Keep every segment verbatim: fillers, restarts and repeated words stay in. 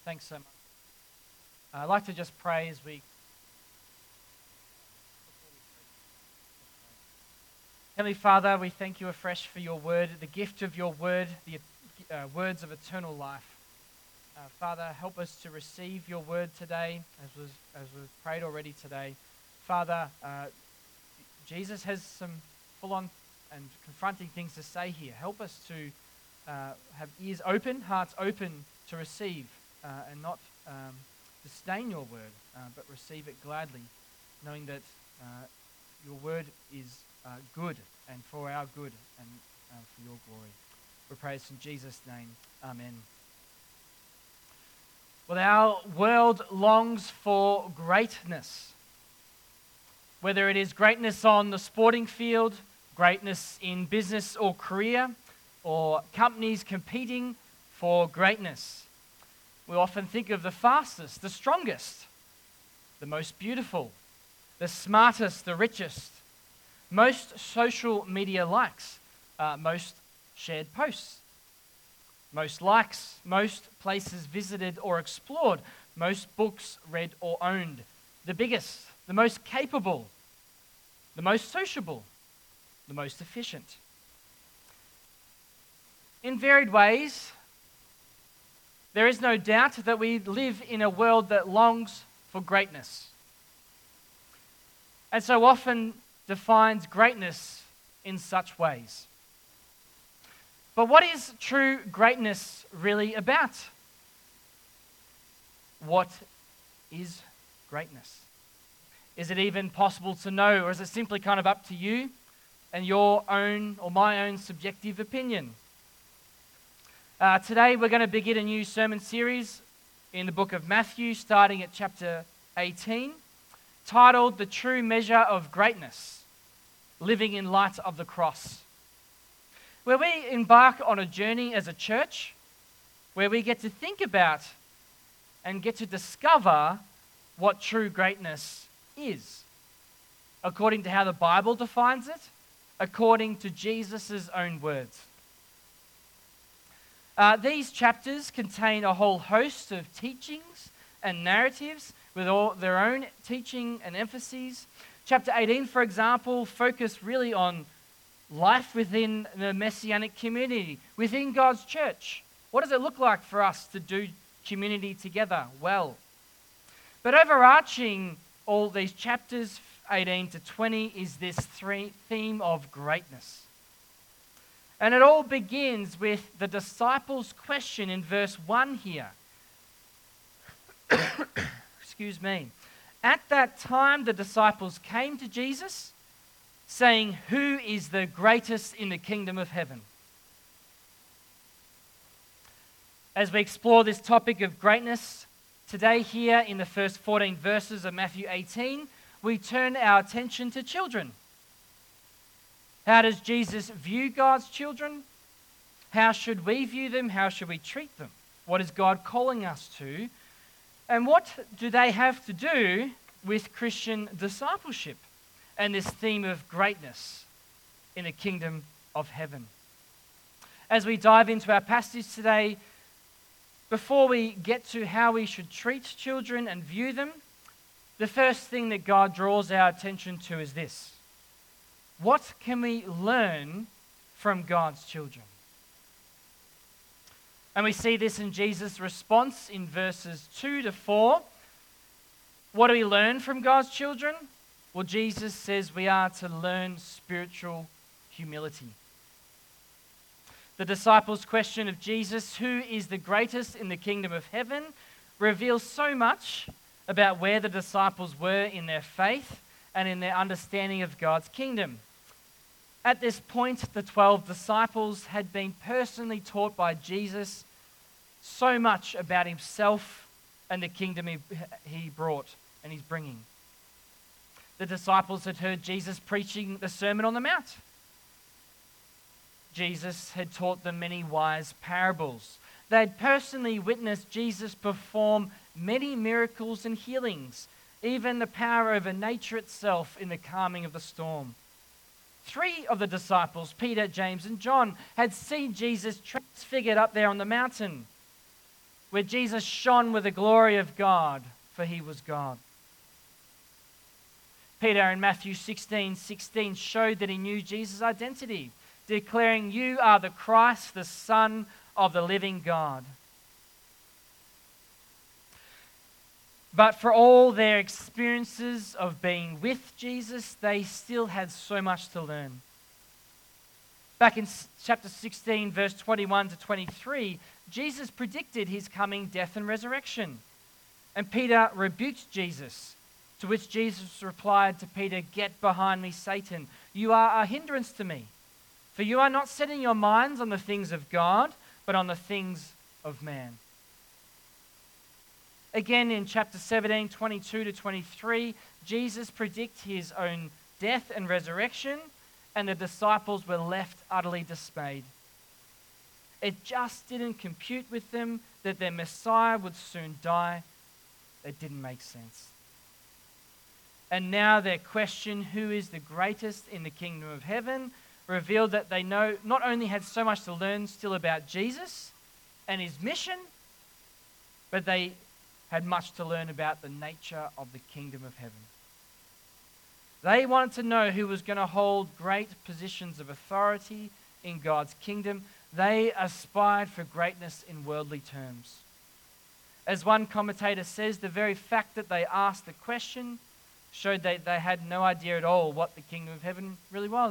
Thanks so much. Uh, I'd like to just pray as we. Heavenly Father, we thank you afresh for your word, the gift of your word, the uh, words of eternal life. Uh, Father, help us to receive your word today, as was as was prayed already today. Father, uh, Jesus has some full-on and confronting things to say here. Help us to uh, have ears open, hearts open to receive, uh, and not um, disdain your word, uh, but receive it gladly, knowing that uh, your word is uh, good and for our good and uh, for your glory. We pray this in Jesus' name. Amen. Well, our world longs for greatness. Whether it is greatness on the sporting field, greatness in business or career, or companies competing for greatness. We often think of the fastest, the strongest, the most beautiful, the smartest, the richest, most social media likes, uh, most shared posts, most likes, most places visited or explored, most books read or owned, the biggest, the most capable, the most sociable, the most efficient. In varied ways, there is no doubt that we live in a world that longs for greatness, and so often defines greatness in such ways. But what is true greatness really about? What is greatness? Is it even possible to know, or is it simply kind of up to you and your own or my own subjective opinion? Uh, today we're going to begin a new sermon series in the book of Matthew, starting at chapter eighteen, titled The True Measure of Greatness, Living in Light of the Cross, where we embark on a journey as a church, where we get to think about and get to discover what true greatness is, according to how the Bible defines it, according to Jesus' own words. Uh, these chapters contain a whole host of teachings and narratives with all their own teaching and emphases. Chapter eighteen, for example, focused really on life within the Messianic community, within God's church. What does it look like for us to do community together well? But overarching all these chapters, eighteen to twenty, is this three theme of greatness. And it all begins with the disciples' question in verse one here. Excuse me. At that time, the disciples came to Jesus, saying, "Who is the greatest in the kingdom of heaven?" As we explore this topic of greatness today here in the first fourteen verses of Matthew eighteen, we turn our attention to children. How does Jesus view God's children? How should we view them? How should we treat them? What is God calling us to? And what do they have to do with Christian discipleship and this theme of greatness in the kingdom of heaven? As we dive into our passage today, before we get to how we should treat children and view them, the first thing that God draws our attention to is this. What can we learn from God's children? And we see this in Jesus' response in verses two to four. What do we learn from God's children? Well, Jesus says we are to learn spiritual humility. The disciples' question of Jesus, who is the greatest in the kingdom of heaven, reveals so much about where the disciples were in their faith and in their understanding of God's kingdom. At this point, the twelve disciples had been personally taught by Jesus so much about himself and the kingdom he, he brought and he's bringing. The disciples had heard Jesus preaching the Sermon on the Mount. Jesus had taught them many wise parables. They had personally witnessed Jesus perform many miracles and healings, even the power over nature itself in the calming of the storm. Three of the disciples, Peter, James, and John, had seen Jesus transfigured up there on the mountain. where Jesus shone with the glory of God, for he was God. Peter in Matthew sixteen sixteen showed that he knew Jesus' identity, declaring, "You are the Christ, the Son of the living God." But for all their experiences of being with Jesus, they still had so much to learn. Back in chapter sixteen, verse twenty-one to twenty-three, Jesus predicted his coming death and resurrection. And Peter rebuked Jesus, to which Jesus replied to Peter, "Get behind me, Satan. You are a hindrance to me, for you are not setting your minds on the things of God, but on the things of man." Again, in chapter seventeen, twenty-two to twenty-three, Jesus predicted his own death and resurrection, and the disciples were left utterly dismayed. It just didn't compute with them that their Messiah would soon die. It didn't make sense. And now their question, who is the greatest in the kingdom of heaven, revealed that they know not only had so much to learn still about Jesus and his mission, but they had much to learn about the nature of the kingdom of heaven. They wanted to know who was going to hold great positions of authority in God's kingdom. They aspired for greatness in worldly terms. As one commentator says, the very fact that they asked the question showed that they had no idea at all what the kingdom of heaven really was.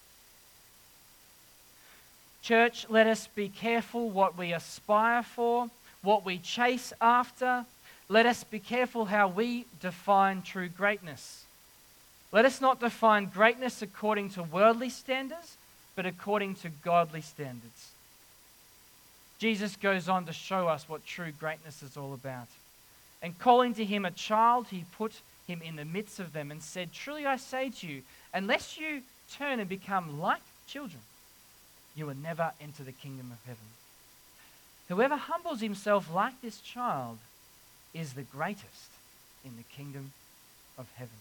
Church, let us be careful what we aspire for, what we chase after. Let us be careful how we define true greatness. Let us not define greatness according to worldly standards, but according to godly standards. Jesus goes on to show us what true greatness is all about. And calling to him a child, he put him in the midst of them and said, "Truly I say to you, unless you turn and become like children, you will never enter the kingdom of heaven. Whoever humbles himself like this child is the greatest in the kingdom of heaven."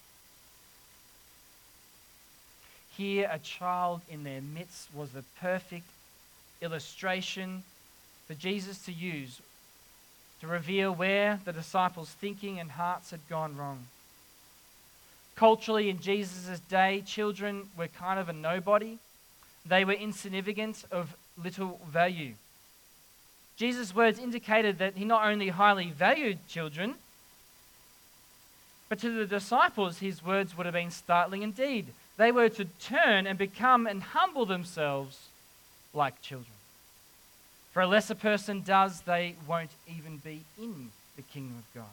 Here, a child in their midst was the perfect illustration for Jesus to use to reveal where the disciples' thinking and hearts had gone wrong. Culturally, in Jesus' day, children were kind of a nobody. They were insignificant, of little value. Jesus' words indicated that he not only highly valued children, but to the disciples, his words would have been startling indeed. They were to turn and become and humble themselves like children. For unless a person does, they won't even be in the kingdom of God.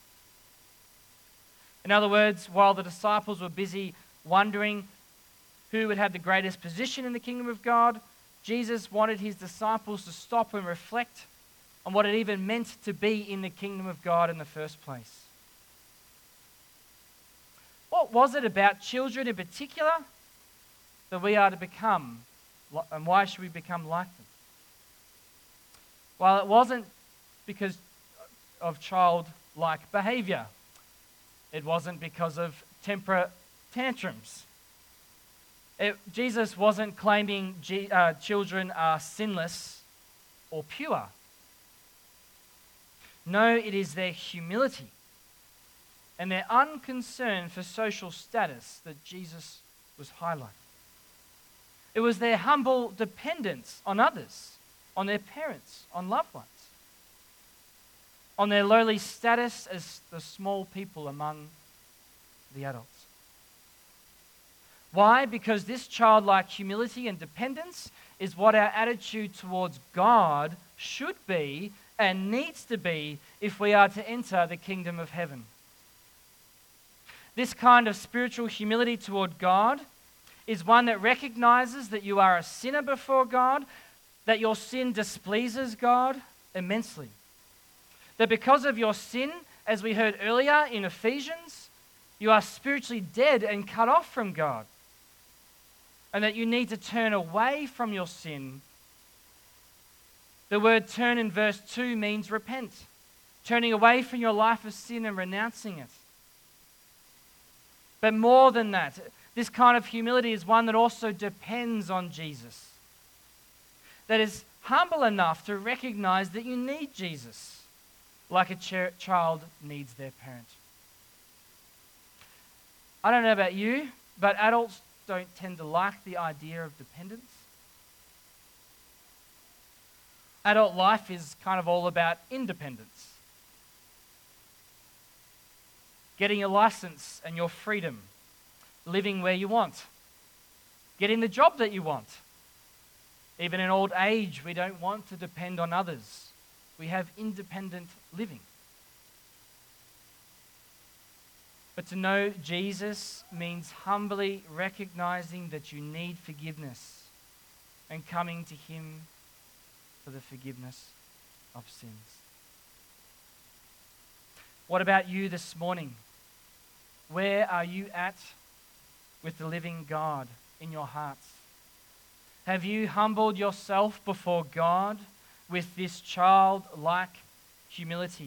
In other words, while the disciples were busy wondering who would have the greatest position in the kingdom of God, Jesus wanted his disciples to stop and reflect on what it even meant to be in the kingdom of God in the first place. What was it about children in particular that we are to become, and why should we become like them? Well, it wasn't because of childlike behavior. It wasn't because of temper tantrums. It, Jesus wasn't claiming G, uh, children are sinless or pure. No, it is their humility and their unconcern for social status that Jesus was highlighting. It was their humble dependence on others, on their parents, on loved ones, on their lowly status as the small people among the adults. Why? Because this childlike humility and dependence is what our attitude towards God should be and needs to be if we are to enter the kingdom of heaven. This kind of spiritual humility toward God is one that recognizes that you are a sinner before God, that your sin displeases God immensely. That because of your sin, as we heard earlier in Ephesians, you are spiritually dead and cut off from God. And that you need to turn away from your sin. The word turn in verse two means repent. Turning away from your life of sin and renouncing it. But more than that, this kind of humility is one that also depends on Jesus. That is humble enough to recognize that you need Jesus, like a ch- child needs their parent. I don't know about you, but adults don't tend to like the idea of dependence. Adult life is kind of all about independence. Getting a license and your freedom, living where you want, getting the job that you want. Even in old age, we don't want to depend on others. We have independent living. But to know Jesus means humbly recognizing that you need forgiveness and coming to Him for the forgiveness of sins. What about you this morning? Where are you at with the living God in your hearts? Have you humbled yourself before God with this childlike humility?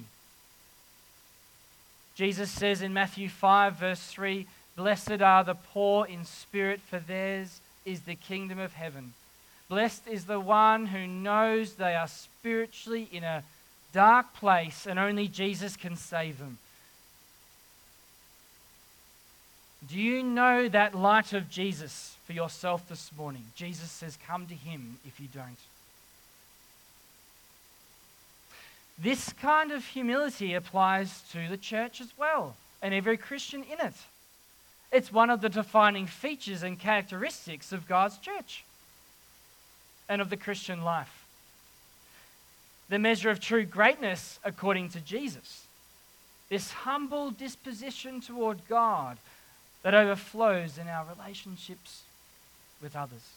Jesus says in Matthew five, verse three, "Blessed are the poor in spirit, for theirs is the kingdom of heaven. Blessed is the one who knows they are spiritually in a dark place and only Jesus can save them." Do you know that light of Jesus for yourself this morning? Jesus says, come to Him if you don't. This kind of humility applies to the church as well, and every Christian in it. It's one of the defining features and characteristics of God's church and of the Christian life. The measure of true greatness, according to Jesus, this humble disposition toward God that overflows in our relationships with others.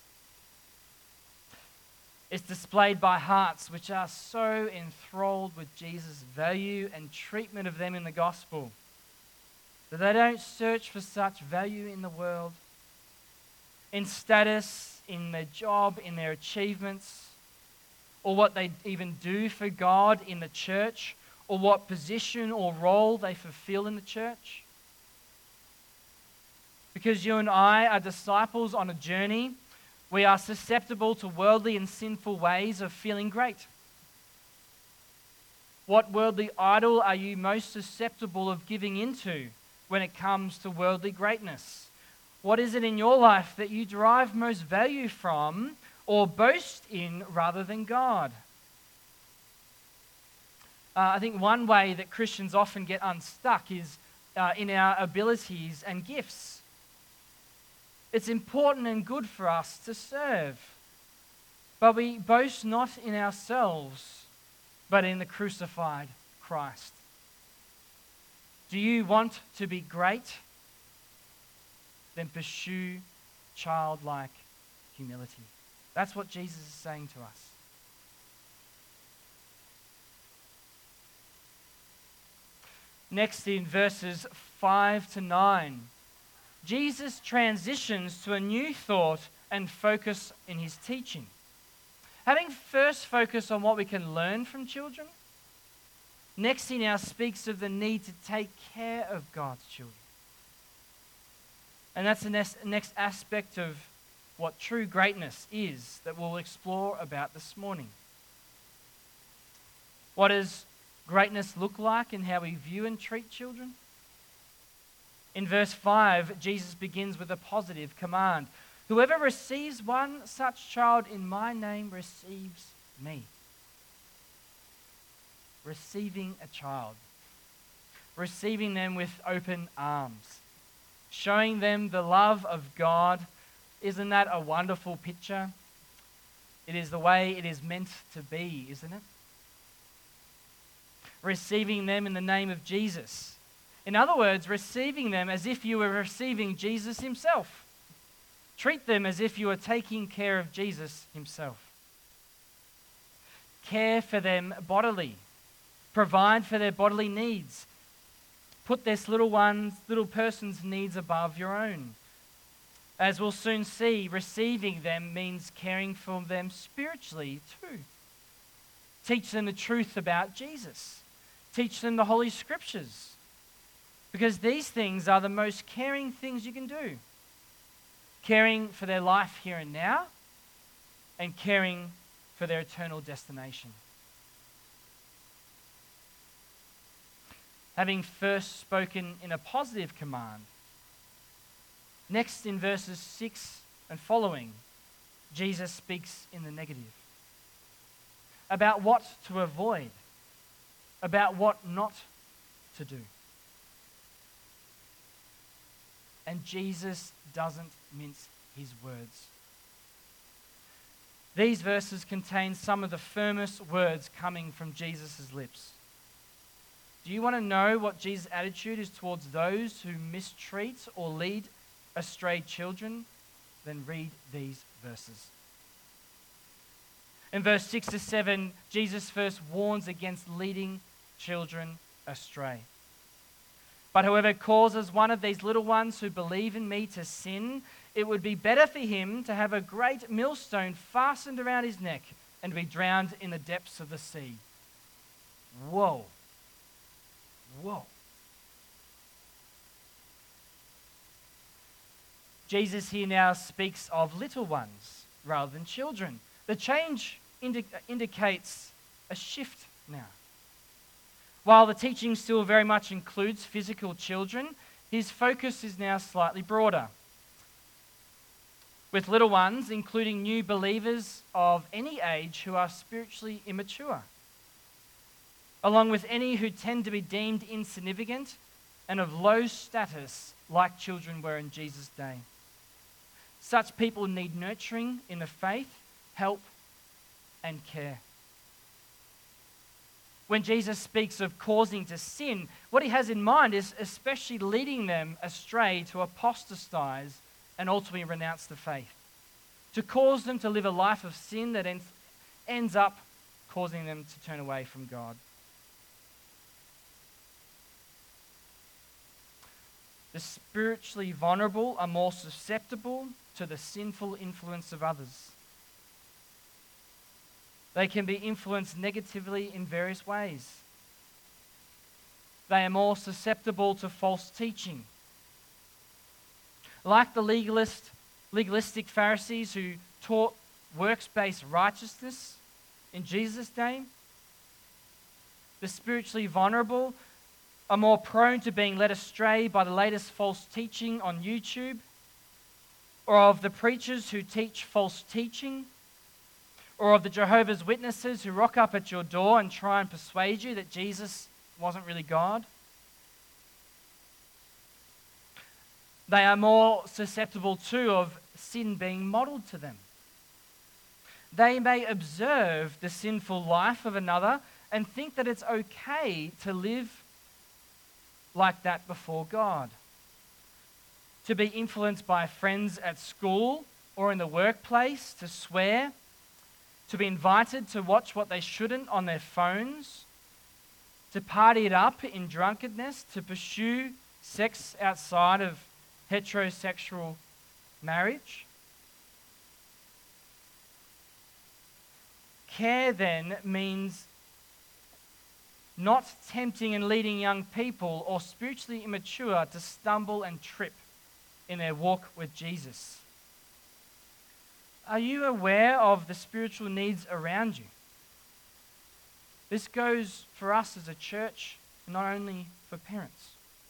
It's displayed by hearts which are so enthralled with Jesus' value and treatment of them in the gospel that they don't search for such value in the world, in status, in their job, in their achievements, or what they even do for God in the church, or what position or role they fulfill in the church. Because you and I are disciples on a journey, we are susceptible to worldly and sinful ways of feeling great. What worldly idol are you most susceptible of giving into when it comes to worldly greatness? What is it in your life that you derive most value from or boast in rather than God? Uh, I think one way that Christians often get unstuck is uh, in our abilities and gifts. It's important and good for us to serve, but we boast not in ourselves, but in the crucified Christ. Do you want to be great? Then pursue childlike humility. That's what Jesus is saying to us. Next, in verses five to nine, Jesus transitions to a new thought and focus in his teaching. Having first focused on what we can learn from children, next he now speaks of the need to take care of God's children. And that's the next, next aspect of what true greatness is that we'll explore about this morning. What does greatness look like in how we view and treat children? In verse five, Jesus begins with a positive command. Whoever receives one such child in my name receives me. Receiving a child. Receiving them with open arms. Showing them the love of God. Isn't that a wonderful picture? It is the way it is meant to be, isn't it? Receiving them in the name of Jesus. In other words, receiving them as if you were receiving Jesus himself. Treat them as if you were taking care of Jesus himself. Care for them bodily. Provide for their bodily needs. Put this little one's, little person's needs above your own. As we'll soon see, receiving them means caring for them spiritually too. Teach them the truth about Jesus. Teach them the Holy Scriptures. Because these things are the most caring things you can do. Caring for their life here and now, and caring for their eternal destination. Having first spoken in a positive command, next in verses six and following, Jesus speaks in the negative. About what to avoid, about what not to do. And Jesus doesn't mince his words. These verses contain some of the firmest words coming from Jesus' lips. Do you want to know what Jesus' attitude is towards those who mistreat or lead astray children? Then read these verses. In verse six to seven, Jesus first warns against leading children astray. But whoever causes one of these little ones who believe in me to sin, it would be better for him to have a great millstone fastened around his neck and be drowned in the depths of the sea. Whoa. Whoa. Jesus here now speaks of little ones rather than children. The change indi- indicates a shift now. While the teaching still very much includes physical children, his focus is now slightly broader. With little ones, including new believers of any age who are spiritually immature, along with any who tend to be deemed insignificant and of low status like children were in Jesus' day. Such people need nurturing in the faith, help, and care. When Jesus speaks of causing to sin, what he has in mind is especially leading them astray to apostatize and ultimately renounce the faith, to cause them to live a life of sin that ends, ends up causing them to turn away from God. The spiritually vulnerable are more susceptible to the sinful influence of others. They can be influenced negatively in various ways. They are more susceptible to false teaching. Like the legalist, legalistic Pharisees who taught works-based righteousness in Jesus' day, the spiritually vulnerable are more prone to being led astray by the latest false teaching on YouTube, or of the preachers who teach false teaching, or of the Jehovah's Witnesses who rock up at your door and try and persuade you that Jesus wasn't really God. They are more susceptible too of sin being modeled to them. They may observe the sinful life of another and think that it's okay to live like that before God. To be influenced by friends at school or in the workplace to swear, to be invited to watch what they shouldn't on their phones, to party it up in drunkenness, to pursue sex outside of heterosexual marriage. Care then means not tempting and leading young people or spiritually immature to stumble and trip in their walk with Jesus. Are you aware of the spiritual needs around you? This goes for us as a church, not only for parents.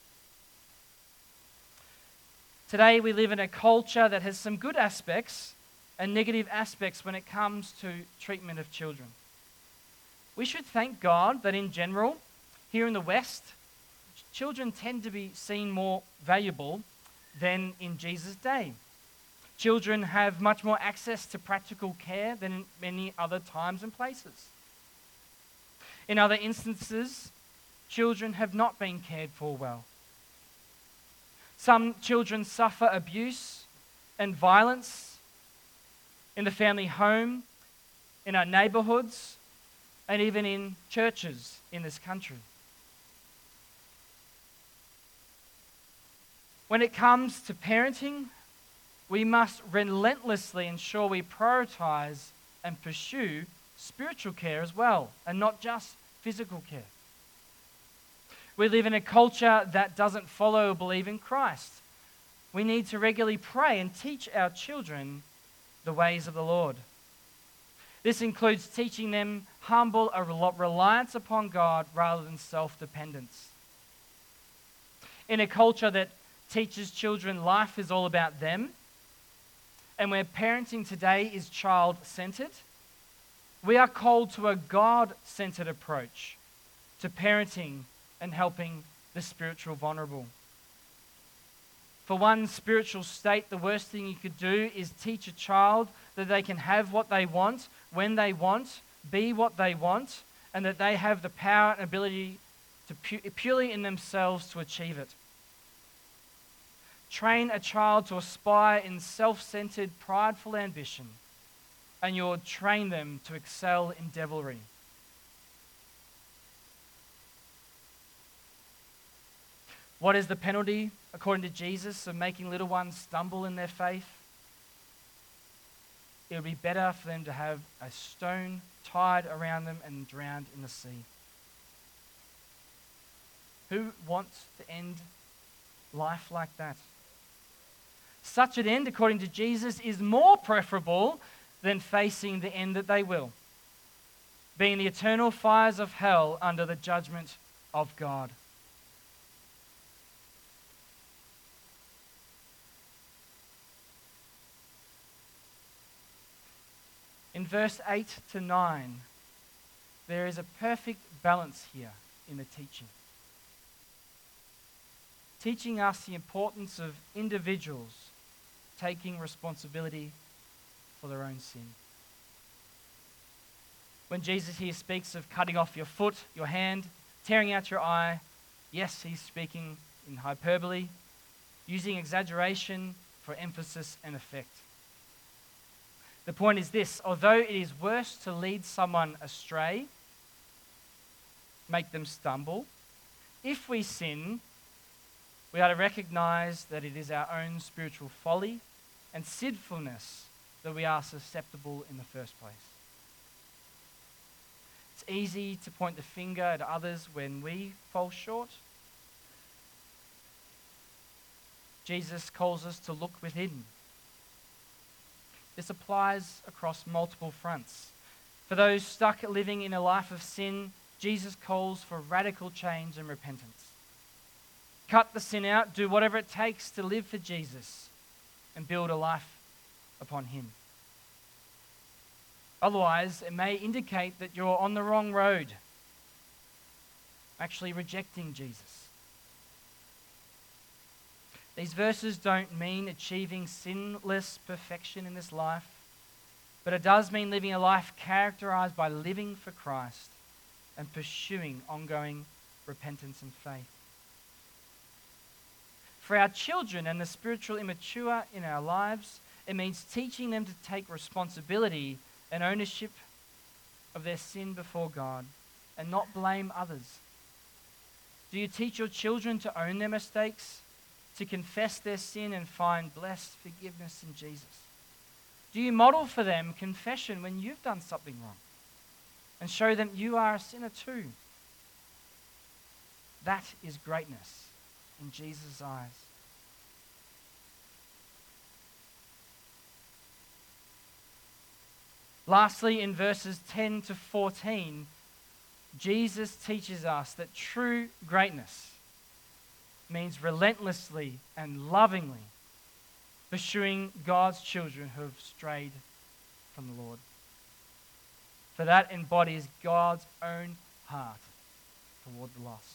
Today we live in a culture that has some good aspects and negative aspects when it comes to treatment of children. We should thank God that in general, here in the West, children tend to be seen more valuable than in Jesus' day. Children have much more access to practical care than in many other times and places. In other instances, children have not been cared for well. Some children suffer abuse and violence in the family home, in our neighborhoods, and even in churches in this country. When it comes to parenting, we must relentlessly ensure we prioritize and pursue spiritual care as well, and not just physical care. We live in a culture that doesn't follow or believe in Christ. We need to regularly pray and teach our children the ways of the Lord. This includes teaching them humble a rel- reliance upon God rather than self-dependence. In a culture that teaches children life is all about them, and where parenting today is child-centered, we are called to a God-centered approach to parenting and helping the spiritual vulnerable. For one spiritual state, the worst thing you could do is teach a child that they can have what they want, when they want, be what they want, and that they have the power and ability to pu- purely in themselves to achieve it. Train a child to aspire in self-centered, prideful ambition, and you'll train them to excel in devilry. What is the penalty, according to Jesus, of making little ones stumble in their faith? It would be better for them to have a stone tied around them and drowned in the sea. Who wants to end life like that? Such an end, according to Jesus, is more preferable than facing the end that they will, being the eternal fires of hell under the judgment of God. In verse eight to nine, there is a perfect balance here in the teaching. Teaching us the importance of individuals taking responsibility for their own sin. When Jesus here speaks of cutting off your foot, your hand, tearing out your eye, yes, he's speaking in hyperbole, using exaggeration for emphasis and effect. The point is this: although it is worse to lead someone astray, make them stumble, if we sin, we are to recognize that it is our own spiritual folly and sinfulness that we are susceptible in the first place. It's easy to point the finger at others when we fall short. Jesus calls us to look within. This applies across multiple fronts. For those stuck living in a life of sin, Jesus calls for radical change and repentance. Cut the sin out, do whatever it takes to live for Jesus and build a life upon him. Otherwise, it may indicate that you're on the wrong road, actually rejecting Jesus. These verses don't mean achieving sinless perfection in this life, but it does mean living a life characterized by living for Christ and pursuing ongoing repentance and faith. For our children and the spiritual immature in our lives, it means teaching them to take responsibility and ownership of their sin before God and not blame others. Do you teach your children to own their mistakes, to confess their sin and find blessed forgiveness in Jesus? Do you model for them confession when you've done something wrong and show them you are a sinner too? That is greatness in Jesus' eyes. Lastly, in verses ten to fourteen, Jesus teaches us that true greatness means relentlessly and lovingly pursuing God's children who have strayed from the Lord. For that embodies God's own heart toward the lost.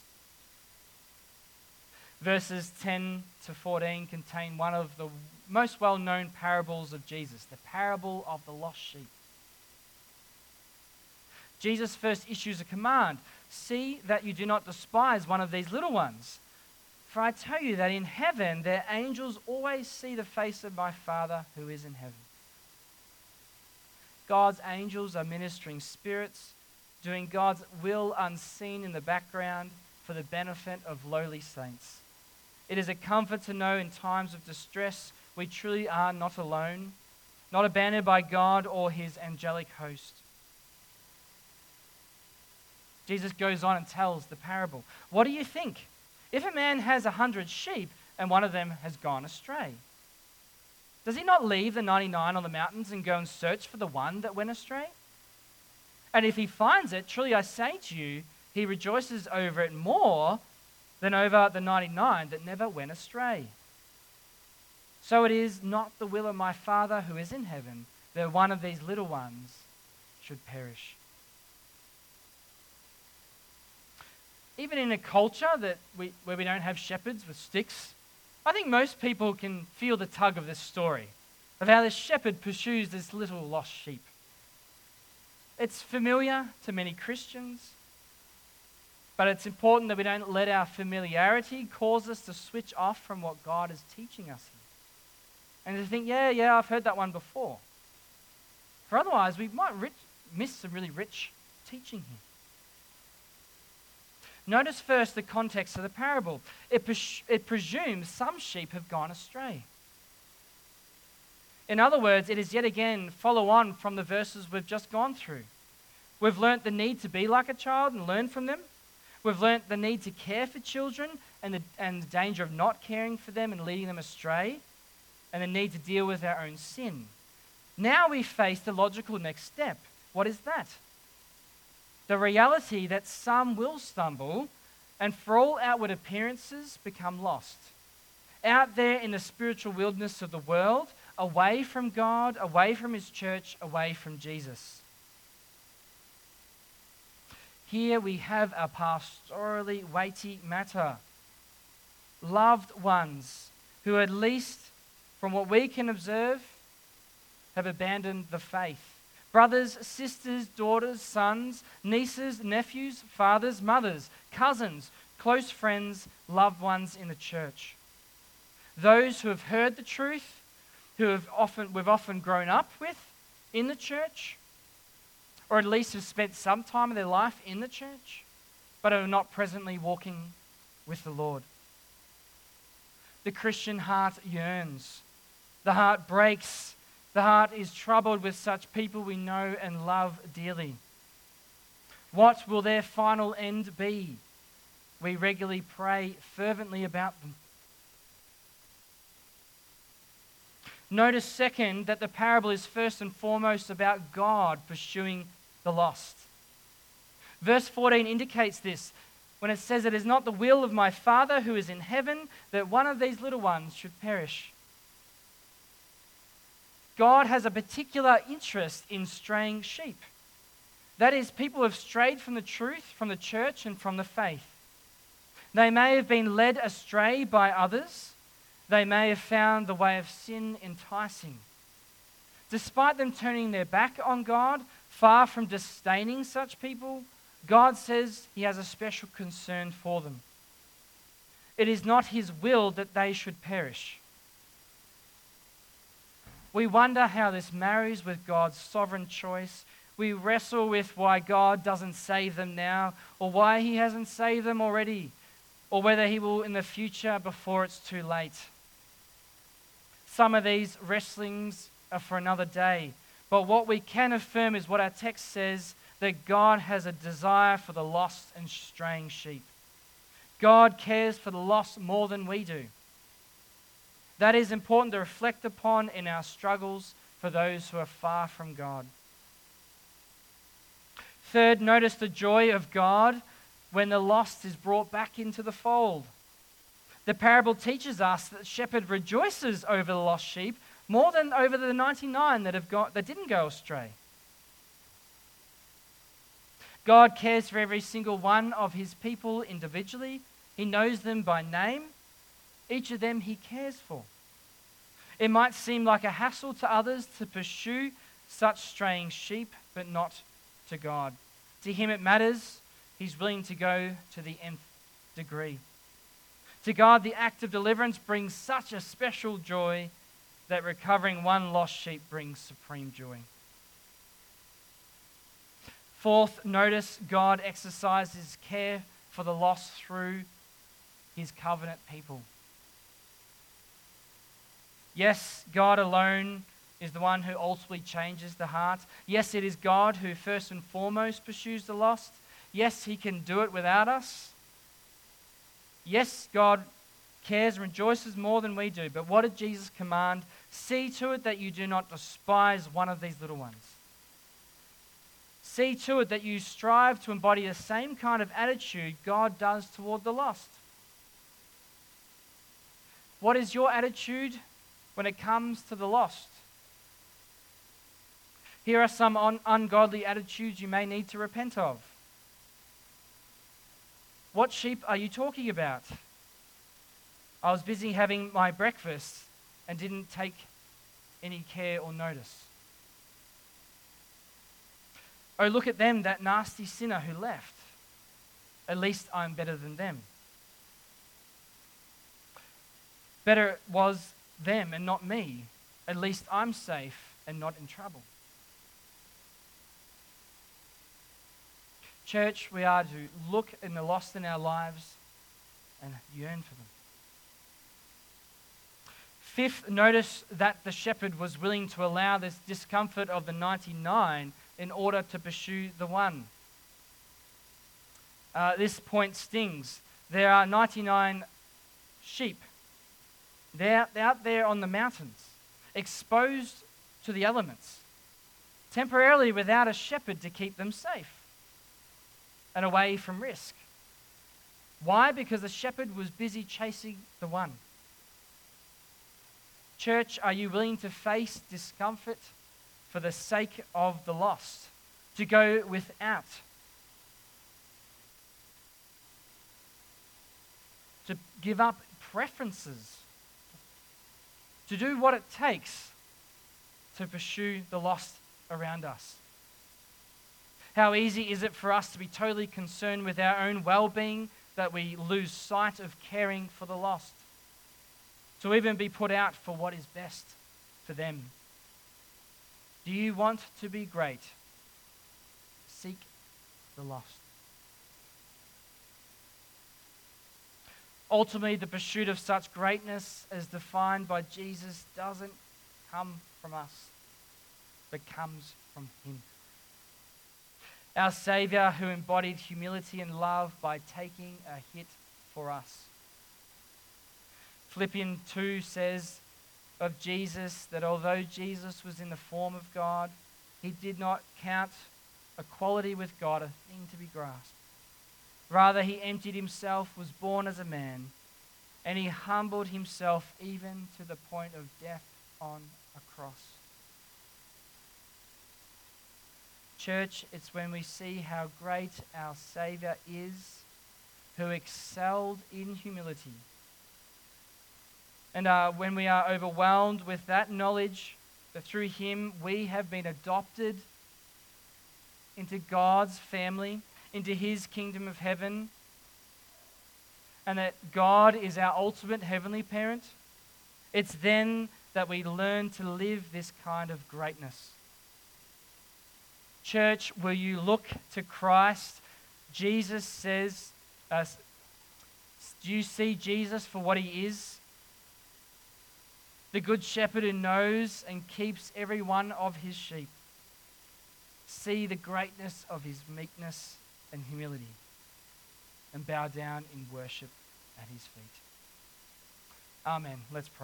Verses ten to fourteen contain one of the most well-known parables of Jesus, the parable of the lost sheep. Jesus first issues a command: see that you do not despise one of these little ones. For I tell you that in heaven their angels always see the face of my Father who is in heaven. God's angels are ministering spirits, doing God's will unseen in the background for the benefit of lowly saints. It is a comfort to know in times of distress we truly are not alone, not abandoned by God or his angelic host. Jesus goes on and tells the parable. What do you think? If a man has a hundred sheep and one of them has gone astray, does he not leave the ninety-nine on the mountains and go and search for the one that went astray? And if he finds it, truly I say to you, he rejoices over it more than over the ninety-nine that never went astray. So it is not the will of my Father who is in heaven that one of these little ones should perish. Even in a culture that we, where we don't have shepherds with sticks, I think most people can feel the tug of this story, of how this shepherd pursues this little lost sheep. It's familiar to many Christians, but it's important that we don't let our familiarity cause us to switch off from what God is teaching us here. And to think, yeah, yeah, I've heard that one before. For otherwise, we might rich, miss some really rich teaching here. Notice first the context of the parable. It, pres- it presumes some sheep have gone astray. In other words, it is yet again follow on from the verses we've just gone through. We've learnt the need to be like a child and learn from them. We've learnt the need to care for children and the, and the danger of not caring for them and leading them astray, and the need to deal with our own sin. Now we face the logical next step. What is that? The reality that some will stumble and for all outward appearances become lost. Out there in the spiritual wilderness of the world, away from God, away from His church, away from Jesus. Here we have a pastorally weighty matter. Loved ones who, at least from what we can observe, have abandoned the faith. Brothers, sisters, daughters, sons, nieces, nephews, fathers, mothers, cousins, close friends, loved ones in the church. Those who have heard the truth, who have often we've often grown up with in the church, or at least have spent some time of their life in the church, but are not presently walking with the Lord. The Christian heart yearns. The heart breaks. The heart is troubled with such people we know and love dearly. What will their final end be? We regularly pray fervently about them. Notice, second, that the parable is first and foremost about God pursuing the lost. Verse fourteen indicates this when it says, "It is not the will of my Father who is in heaven that one of these little ones should perish." God has a particular interest in straying sheep. That is, people have strayed from the truth, from the church, and from the faith. They may have been led astray by others. They may have found the way of sin enticing. Despite them turning their back on God, far from disdaining such people, God says He has a special concern for them. It is not His will that they should perish. We wonder how this marries with God's sovereign choice. We wrestle with why God doesn't save them now, or why He hasn't saved them already, or whether He will in the future before it's too late. Some of these wrestlings are for another day, but what we can affirm is what our text says, that God has a desire for the lost and straying sheep. God cares for the lost more than we do. That is important to reflect upon in our struggles for those who are far from God. Third, notice the joy of God when the lost is brought back into the fold. The parable teaches us that the shepherd rejoices over the lost sheep more than over the ninety-nine that have got, that didn't go astray. God cares for every single one of His people individually. He knows them by name. Each of them He cares for. It might seem like a hassle to others to pursue such straying sheep, but not to God. To Him it matters. He's willing to go to the nth degree. To God, the act of deliverance brings such a special joy that recovering one lost sheep brings supreme joy. Fourth, notice God exercises care for the lost through His covenant people. Yes, God alone is the one who ultimately changes the heart. Yes, it is God who first and foremost pursues the lost. Yes, He can do it without us. Yes, God cares and rejoices more than we do. But what did Jesus command? See to it that you do not despise one of these little ones. See to it that you strive to embody the same kind of attitude God does toward the lost. What is your attitude when it comes to the lost? Here are some un- ungodly attitudes you may need to repent of. What sheep are you talking about? I was busy having my breakfast and didn't take any care or notice. Oh, look at them, that nasty sinner who left. At least I'm better than them. Better it was them and not me. At least I'm safe and not in trouble. Church, we are to look in the lost in our lives and yearn for them. Fifth, notice that the shepherd was willing to allow this discomfort of the ninety-nine in order to pursue the one. Uh, this point stings. There are ninety-nine sheep. They're out there on the mountains, exposed to the elements, temporarily without a shepherd to keep them safe and away from risk. Why? Because the shepherd was busy chasing the one. Church, are you willing to face discomfort for the sake of the lost? To go without? To give up preferences? To do what it takes to pursue the lost around us? How easy is it for us to be totally concerned with our own well-being that we lose sight of caring for the lost? To even be put out for what is best for them? Do you want to be great? Seek the lost. Ultimately, the pursuit of such greatness as defined by Jesus doesn't come from us, but comes from Him. Our Savior, who embodied humility and love by taking a hit for us. Philippians two says of Jesus that although Jesus was in the form of God, He did not count equality with God a thing to be grasped. Rather, He emptied Himself, was born as a man, and He humbled Himself even to the point of death on a cross. Church, it's when we see how great our Savior is, who excelled in humility, and uh, when we are overwhelmed with that knowledge that through Him we have been adopted into God's family, into His kingdom of heaven, and that God is our ultimate heavenly parent, it's then that we learn to live this kind of greatness. Church, will you look to Christ? Jesus says, uh, do you see Jesus for what He is? The good shepherd who knows and keeps every one of His sheep. See the greatness of His meekness and humility, and bow down in worship at His feet. Amen. Let's pray.